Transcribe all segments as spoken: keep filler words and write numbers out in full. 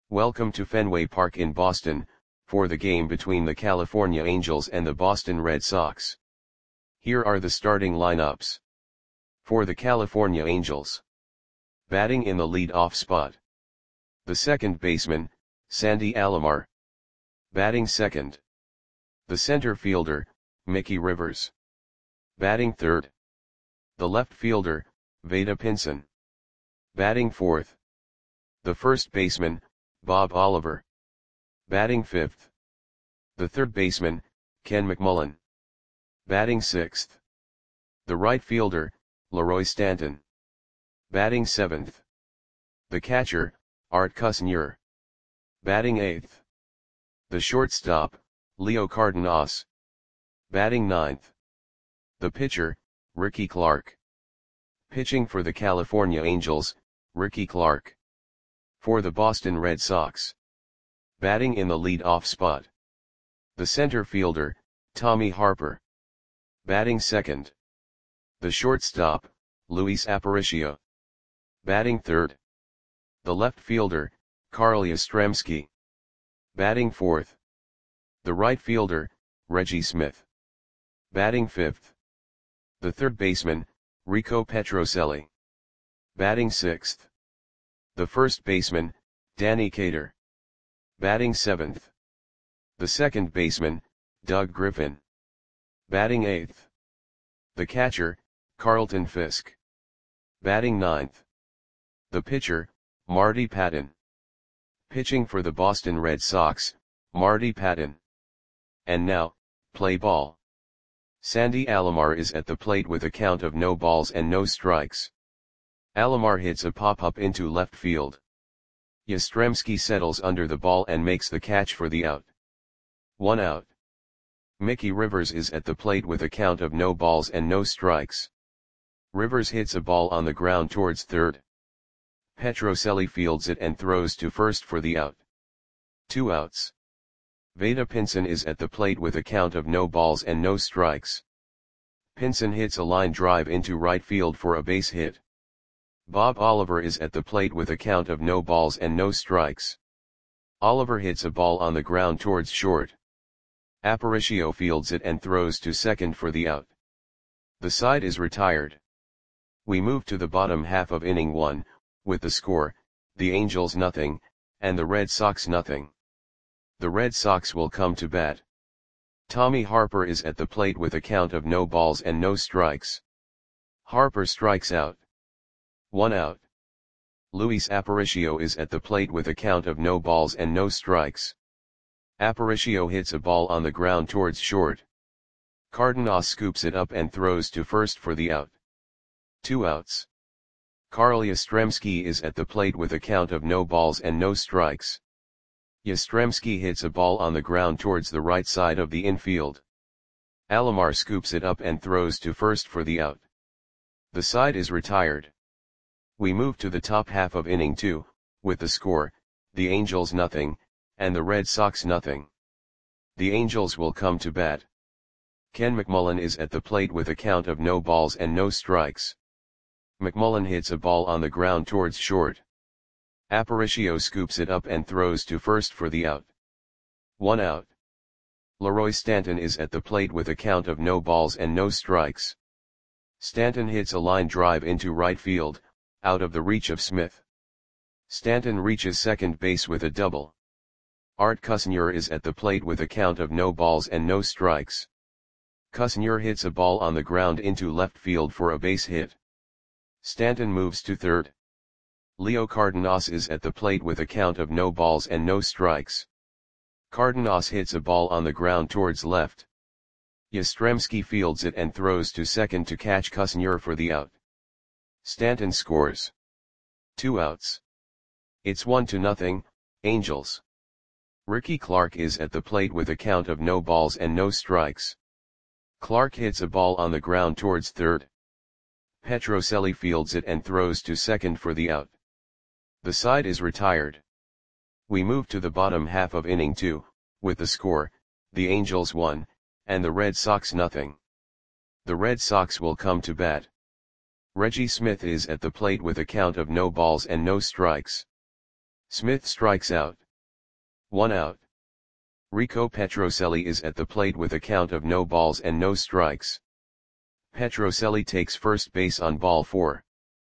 Welcome to Fenway Park in Boston, for the game between the California Angels and the Boston Red Sox. Here are the starting lineups. For the California Angels. Batting in the lead-off spot. The second baseman, Sandy Alomar. Batting second. The center fielder, Mickey Rivers. Batting third. The left fielder, Vada Pinson. Batting fourth. The first baseman, Bob Oliver. Batting fifth. The third baseman, Ken McMullen. Batting sixth. The right fielder, Leroy Stanton. Batting seventh. The catcher, Art Cusnier. Batting eighth. The shortstop, Leo Cardenas. Batting ninth. The pitcher, Ricky Clark. Pitching for the California Angels, Ricky Clark. For the Boston Red Sox. Batting in the lead-off spot. The center fielder, Tommy Harper. Batting second. The shortstop, Luis Aparicio. Batting third. The left fielder, Carl Yastrzemski. Batting fourth. The right fielder, Reggie Smith. Batting fifth. The third baseman, Rico Petrocelli. Batting sixth. The first baseman, Danny Cater. Batting seventh. The second baseman, Doug Griffin. Batting eighth. The catcher, Carlton Fisk. Batting ninth. The pitcher, Marty Patton. Pitching for the Boston Red Sox, Marty Patton. And now, play ball. Sandy Alomar is at the plate with a count of no balls and no strikes. Alomar hits a pop-up into left field. Yastrzemski settles under the ball and makes the catch for the out. One out. Mickey Rivers is at the plate with a count of no balls and no strikes. Rivers hits a ball on the ground towards third. Petrocelli fields it and throws to first for the out. Two outs. Vada Pinson is at the plate with a count of no balls and no strikes. Pinson hits a line drive into right field for a base hit. Bob Oliver is at the plate with a count of no balls and no strikes. Oliver hits a ball on the ground towards short. Aparicio fields it and throws to second for the out. The side is retired. We move to the bottom half of inning one, with the score, the Angels nothing, and the Red Sox nothing. The Red Sox will come to bat. Tommy Harper is at the plate with a count of no balls and no strikes. Harper strikes out. One out. Luis Aparicio is at the plate with a count of no balls and no strikes. Aparicio hits a ball on the ground towards short. Cardenas scoops it up and throws to first for the out. Two outs. Carl Yastrzemski is at the plate with a count of no balls and no strikes. Yastrzemski hits a ball on the ground towards the right side of the infield. Alomar scoops it up and throws to first for the out. The side is retired. We move to the top half of inning two, with the score, the Angels nothing, and the Red Sox nothing. The Angels will come to bat. Ken McMullen is at the plate with a count of no balls and no strikes. McMullen hits a ball on the ground towards short. Aparicio scoops it up and throws to first for the out. One out. Leroy Stanton is at the plate with a count of no balls and no strikes. Stanton hits a line drive into right field, out of the reach of Smith. Stanton reaches second base with a double. Art Cusnier is at the plate with a count of no balls and no strikes. Cusnier hits a ball on the ground into left field for a base hit. Stanton moves to third. Leo Cardenas is at the plate with a count of no balls and no strikes. Cardenas hits a ball on the ground towards left. Yastrzemski fields it and throws to second to catch Cusnier for the out. Stanton scores. Two outs. It's one to nothing, Angels. Ricky Clark is at the plate with a count of no balls and no strikes. Clark hits a ball on the ground towards third. Petrocelli fields it and throws to second for the out. The side is retired. We move to the bottom half of inning two, with the score, the Angels one, and the Red Sox nothing. The Red Sox will come to bat. Reggie Smith is at the plate with a count of no balls and no strikes. Smith strikes out. One out. Rico Petrocelli is at the plate with a count of no balls and no strikes. Petrocelli takes first base on ball four.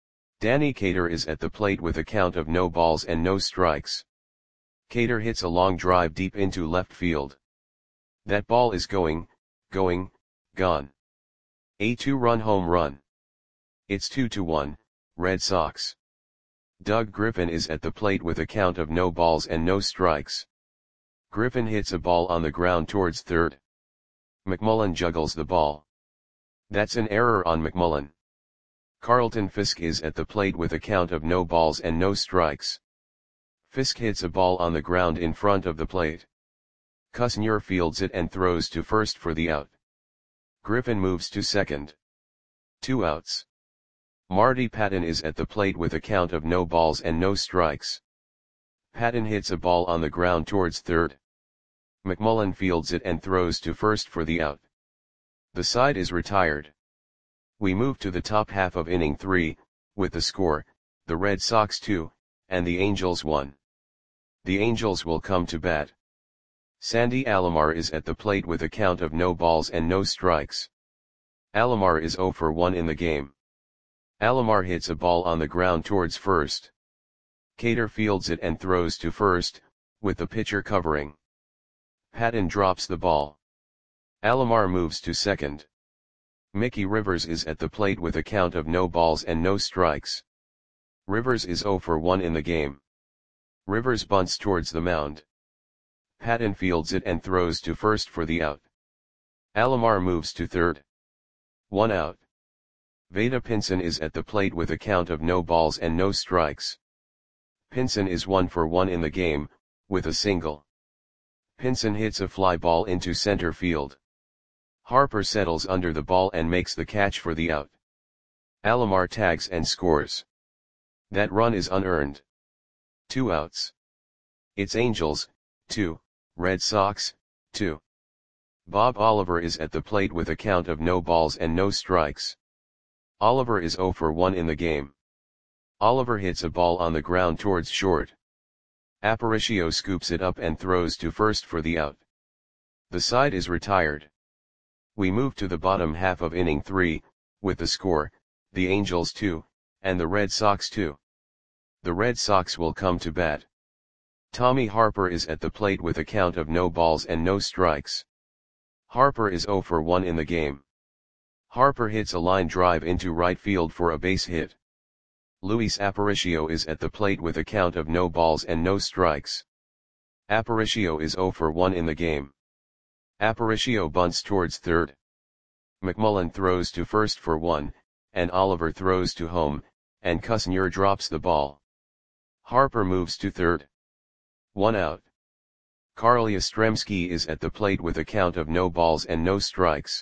Danny Cater is at the plate with a count of no balls and no strikes. Cater hits a long drive deep into left field. That ball is going, going, gone. A two-run home run. It's two to one, Red Sox. Doug Griffin is at the plate with a count of no balls and no strikes. Griffin hits a ball on the ground towards third. McMullen juggles the ball. That's an error on McMullen. Carlton Fisk is at the plate with a count of no balls and no strikes. Fisk hits a ball on the ground in front of the plate. Cusnier fields it and throws to first for the out. Griffin moves to second. Two outs. Marty Patton is at the plate with a count of no balls and no strikes. Patton hits a ball on the ground towards third. McMullen fields it and throws to first for the out. The side is retired. We move to the top half of inning three, with the score, the Red Sox two, and the Angels one. The Angels will come to bat. Sandy Alomar is at the plate with a count of no balls and no strikes. Alomar is zero for one in the game. Alomar hits a ball on the ground towards first. Cater fields it and throws to first, with the pitcher covering. Patton drops the ball. Alomar moves to second. Mickey Rivers is at the plate with a count of no balls and no strikes. Rivers is zero for one in the game. Rivers bunts towards the mound. Patton fields it and throws to first for the out. Alomar moves to third. One out. Vada Pinson is at the plate with a count of no balls and no strikes. Pinson is one for one in the game, with a single. Pinson hits a fly ball into center field. Harper settles under the ball and makes the catch for the out. Alomar tags and scores. That run is unearned. Two outs. It's Angels, two, Red Sox, two. Bob Oliver is at the plate with a count of no balls and no strikes. Oliver is zero for one in the game. Oliver hits a ball on the ground towards short. Aparicio scoops it up and throws to first for the out. The side is retired. We move to the bottom half of inning three, with the score, the Angels two, and the Red Sox two. The Red Sox will come to bat. Tommy Harper is at the plate with a count of no balls and no strikes. Harper is zero for one in the game. Harper hits a line drive into right field for a base hit. Luis Aparicio is at the plate with a count of no balls and no strikes. Aparicio is zero for one in the game. Aparicio bunts towards third. McMullen throws to first for one, and Oliver throws to home, and Cusnier drops the ball. Harper moves to third. One out. Carl Yastrzemski is at the plate with a count of no balls and no strikes.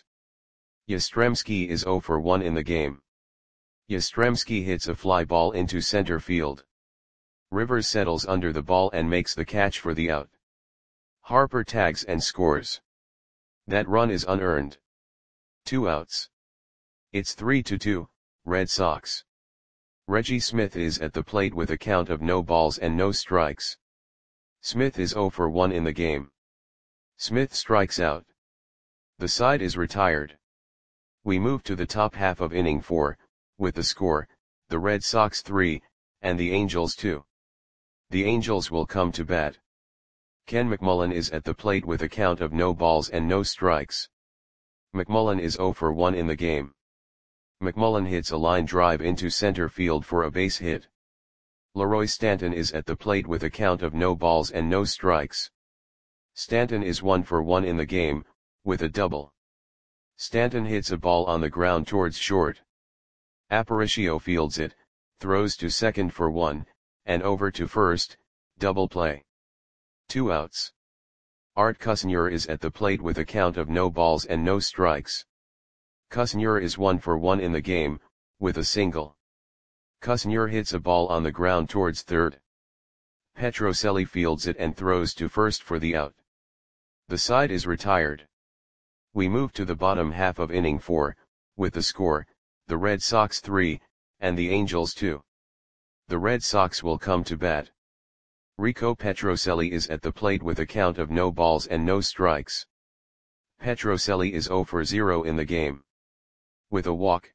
Yastrzemski is zero for one in the game. Yastrzemski hits a fly ball into center field. Rivers settles under the ball and makes the catch for the out. Harper tags and scores. That run is unearned. Two outs. It's three to two, Red Sox. Reggie Smith is at the plate with a count of no balls and no strikes. Smith is zero for one in the game. Smith strikes out. The side is retired. We move to the top half of inning four, with the score, the Red Sox three, and the Angels two. The Angels will come to bat. Ken McMullen is at the plate with a count of no balls and no strikes. McMullen is zero for one in the game. McMullen hits a line drive into center field for a base hit. Leroy Stanton is at the plate with a count of no balls and no strikes. Stanton is one for one in the game, with a double. Stanton hits a ball on the ground towards short. Aparicio fields it, throws to second for one, and over to first, double play. Two outs. Art Cusnier is at the plate with a count of no balls and no strikes. Cusnier is one for one in the game, with a single. Cusnier hits a ball on the ground towards third. Petrocelli fields it and throws to first for the out. The side is retired. We move to the bottom half of inning four, with the score, the Red Sox three, and the Angels two. The Red Sox will come to bat. Rico Petrocelli is at the plate with a count of no balls and no strikes. Petrocelli is zero for zero in the game. With a walk,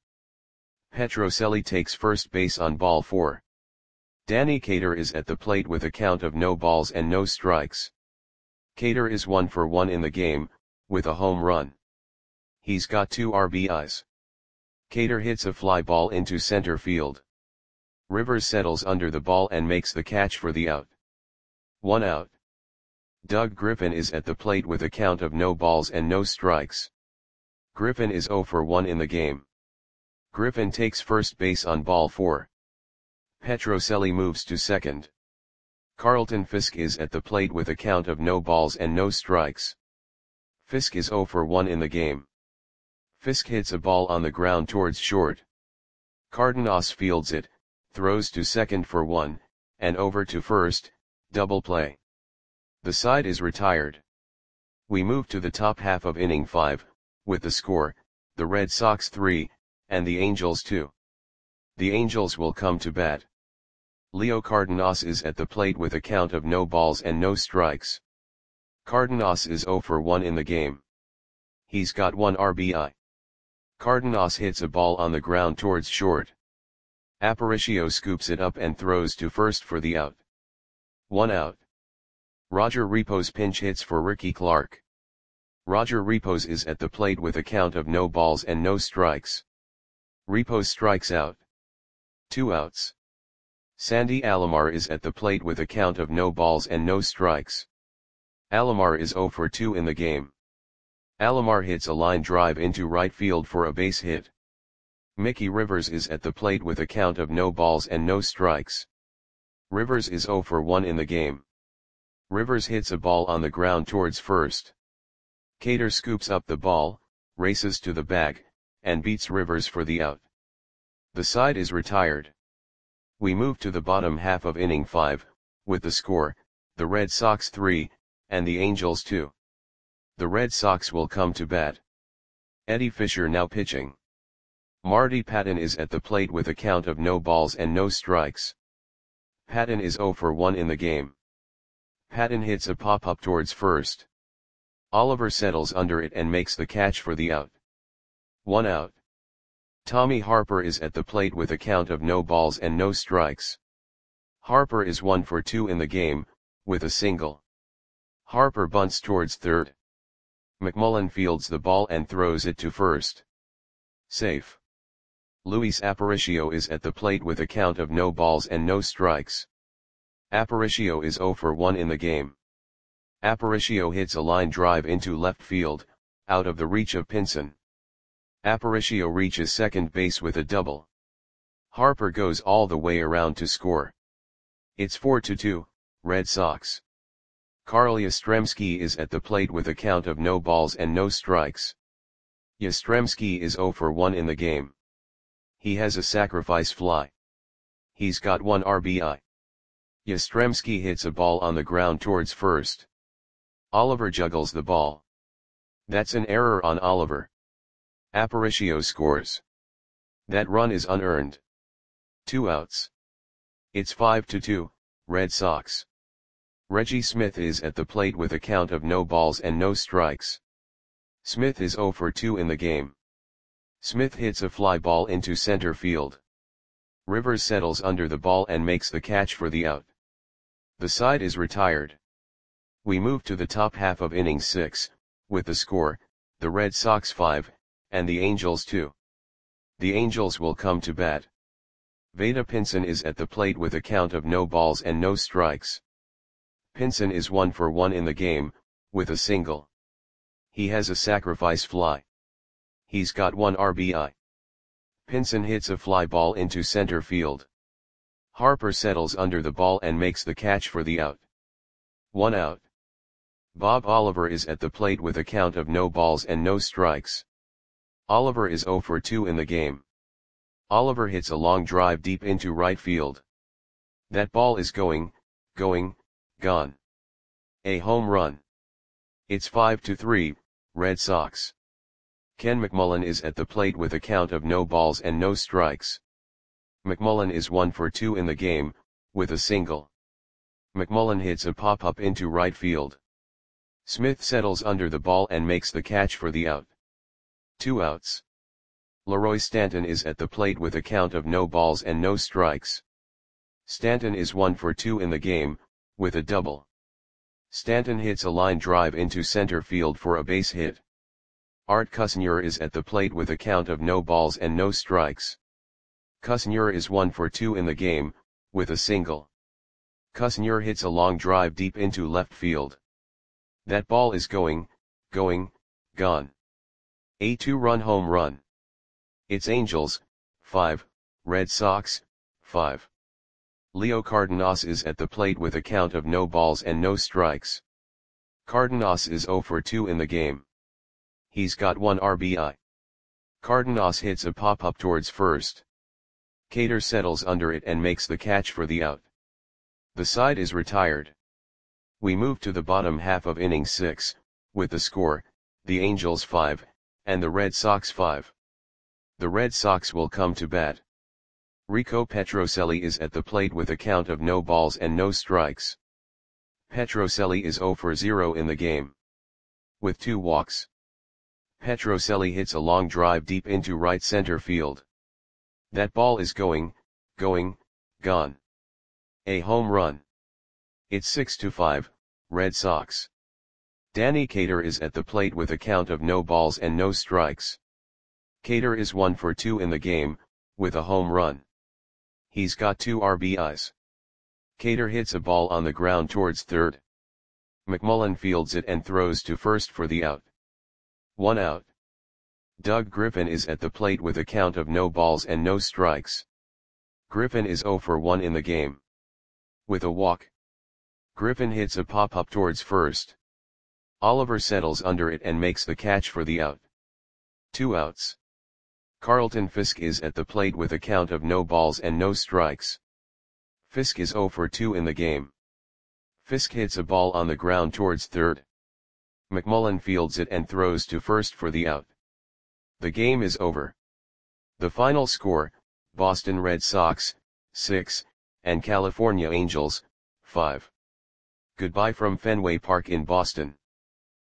Petrocelli takes first base on ball four. Danny Cater is at the plate with a count of no balls and no strikes. Cater is one for one in the game, with a home run. He's got two R B Is. Cater hits a fly ball into center field. Rivers settles under the ball and makes the catch for the out. One out. Doug Griffin is at the plate with a count of no balls and no strikes. Griffin is zero for one in the game. Griffin takes first base on ball four. Petrocelli moves to second. Carlton Fisk is at the plate with a count of no balls and no strikes. Fisk is zero for one in the game. Fisk hits a ball on the ground towards short. Cardenas fields it, throws to second for one, and over to first, double play. The side is retired. We move to the top half of inning five, with the score, the Red Sox three, and the Angels two. The Angels will come to bat. Leo Cardenas is at the plate with a count of no balls and no strikes. Cardenas is zero for one in the game. He's got one R B I. Cardenas hits a ball on the ground towards short. Aparicio scoops it up and throws to first for the out. One out. Roger Repos pinch hits for Ricky Clark. Roger Repos is at the plate with a count of no balls and no strikes. Repos strikes out. Two outs. Sandy Alomar is at the plate with a count of no balls and no strikes. Alomar is zero for two in the game. Alomar hits a line drive into right field for a base hit. Mickey Rivers is at the plate with a count of no balls and no strikes. Rivers is zero for one in the game. Rivers hits a ball on the ground towards first. Cater scoops up the ball, races to the bag, and beats Rivers for the out. The side is retired. We move to the bottom half of inning five, with the score, the Red Sox three, and the Angels two. The Red Sox will come to bat. Eddie Fisher now pitching. Marty Patton is at the plate with a count of no balls and no strikes. Patton is zero for one in the game. Patton hits a pop-up towards first. Oliver settles under it and makes the catch for the out. One out. Tommy Harper is at the plate with a count of no balls and no strikes. Harper is one for two in the game, with a single. Harper bunts towards third. McMullen fields the ball and throws it to first. Safe. Luis Aparicio is at the plate with a count of no balls and no strikes. Aparicio is zero for one in the game. Aparicio hits a line drive into left field, out of the reach of Pinson. Aparicio reaches second base with a double. Harper goes all the way around to score. It's four to two, Red Sox. Carl Yastrzemski is at the plate with a count of no balls and no strikes. Yastrzemski is zero for one in the game. He has a sacrifice fly. He's got one R B I. Yastrzemski hits a ball on the ground towards first. Oliver juggles the ball. That's an error on Oliver. Aparicio scores. That run is unearned. Two outs. It's five to two, Red Sox. Reggie Smith is at the plate with a count of no balls and no strikes. Smith is zero for two in the game. Smith hits a fly ball into center field. Rivers settles under the ball and makes the catch for the out. The side is retired. We move to the top half of inning six, with the score, the Red Sox five, and the Angels two. The Angels will come to bat. Vada Pinson is at the plate with a count of no balls and no strikes. Pinson is one for one in the game, with a single. He has a sacrifice fly. He's got one R B I. Pinson hits a fly ball into center field. Harper settles under the ball and makes the catch for the out. One out. Bob Oliver is at the plate with a count of no balls and no strikes. Oliver is zero for two in the game. Oliver hits a long drive deep into right field. That ball is going, going, gone. A home run. It's five to three, Red Sox. Ken McMullen is at the plate with a count of no balls and no strikes. McMullen is one for two in the game, with a single. McMullen hits a pop-up into right field. Smith settles under the ball and makes the catch for the out. Two outs. Leroy Stanton is at the plate with a count of no balls and no strikes. Stanton is one for two in the game, with a double. Stanton hits a line drive into center field for a base hit. Art Kusneur is at the plate with a count of no balls and no strikes. Kusneur is one for two in the game, with a single. Kusneur hits a long drive deep into left field. That ball is going, going, gone. A two-run home run. It's Angels, five, Red Sox, five. Leo Cardenas is at the plate with a count of no balls and no strikes. Cardenas is zero for two in the game. He's got one R B I. Cardenas hits a pop-up towards first. Cater settles under it and makes the catch for the out. The side is retired. We move to the bottom half of inning six, with the score, the Angels five, and the Red Sox five. The Red Sox will come to bat. Rico Petrocelli is at the plate with a count of no balls and no strikes. Petrocelli is zero for zero in the game. With two walks. Petrocelli hits a long drive deep into right center field. That ball is going, going, gone. A home run. It's six to five, Red Sox. Danny Cater is at the plate with a count of no balls and no strikes. Cater is one for two in the game, with a home run. He's got two R B Is. Cater hits a ball on the ground towards third. McMullen fields it and throws to first for the out. One out. Doug Griffin is at the plate with a count of no balls and no strikes. Griffin is zero for one in the game. With a walk. Griffin hits a pop-up towards first. Oliver settles under it and makes the catch for the out. Two outs. Carlton Fisk is at the plate with a count of no balls and no strikes. Fisk is zero for two in the game. Fisk hits a ball on the ground towards third. McMullen fields it and throws to first for the out. The game is over. The final score, Boston Red Sox, six, and California Angels, five. Goodbye from Fenway Park in Boston.